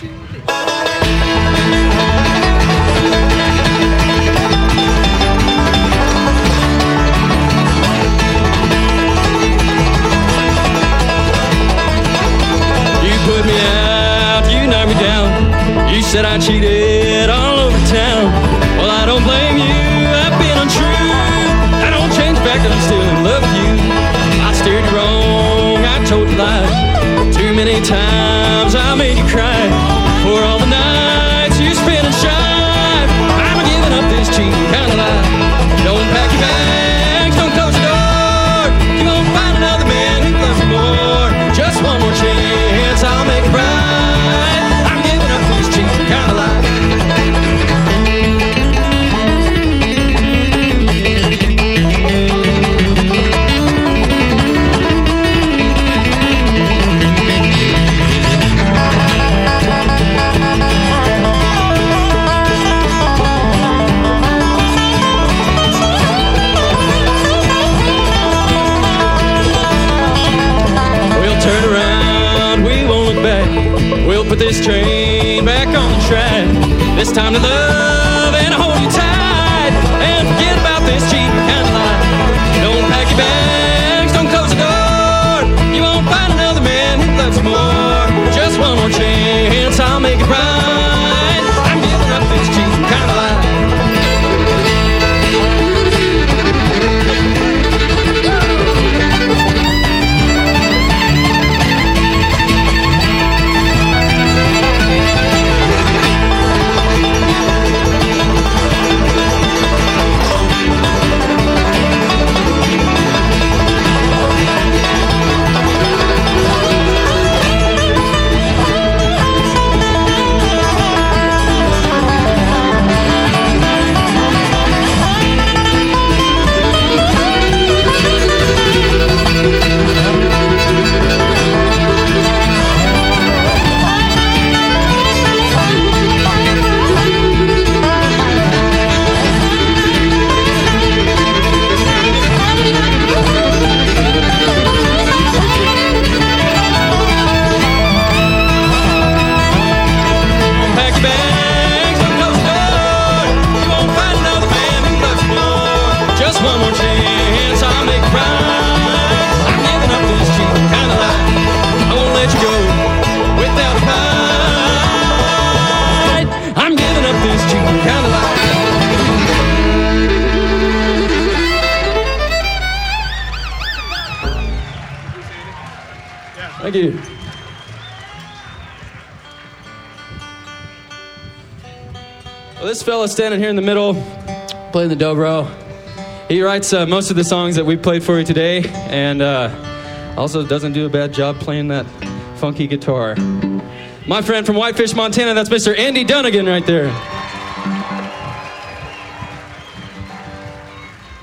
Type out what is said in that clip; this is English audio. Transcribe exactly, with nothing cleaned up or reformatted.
Put me out, you knocked me down. You said I cheated all over town. Well, I don't blame you, I've been untrue. I don't change the fact that I'm still in love with you. I steered you wrong, I told you lies. Too many times I made you cry. For all the nights you spent in shy. I'm giving up this cheating kind of life. Don't pack your bags, don't close the door. You won't find another man who loves you more. Just one more chance, I'll make it right. I'm giving up this cheating kind of life. We'll put this train back on the track. This time to love and hold you tight. And forget about this cheating kind of life. Don't pack your bags, don't close the door. You won't find another man who loves you more. Just one more chance, I'll make it right. I'm giving up this cheating kind of life. Thank you. Well, this fella standing here in the middle, playing the dobro, he writes uh, most of the songs that we played for you today, and uh, also doesn't do a bad job playing that funky guitar. My friend from Whitefish, Montana, that's Mister Andy Dunnigan right there.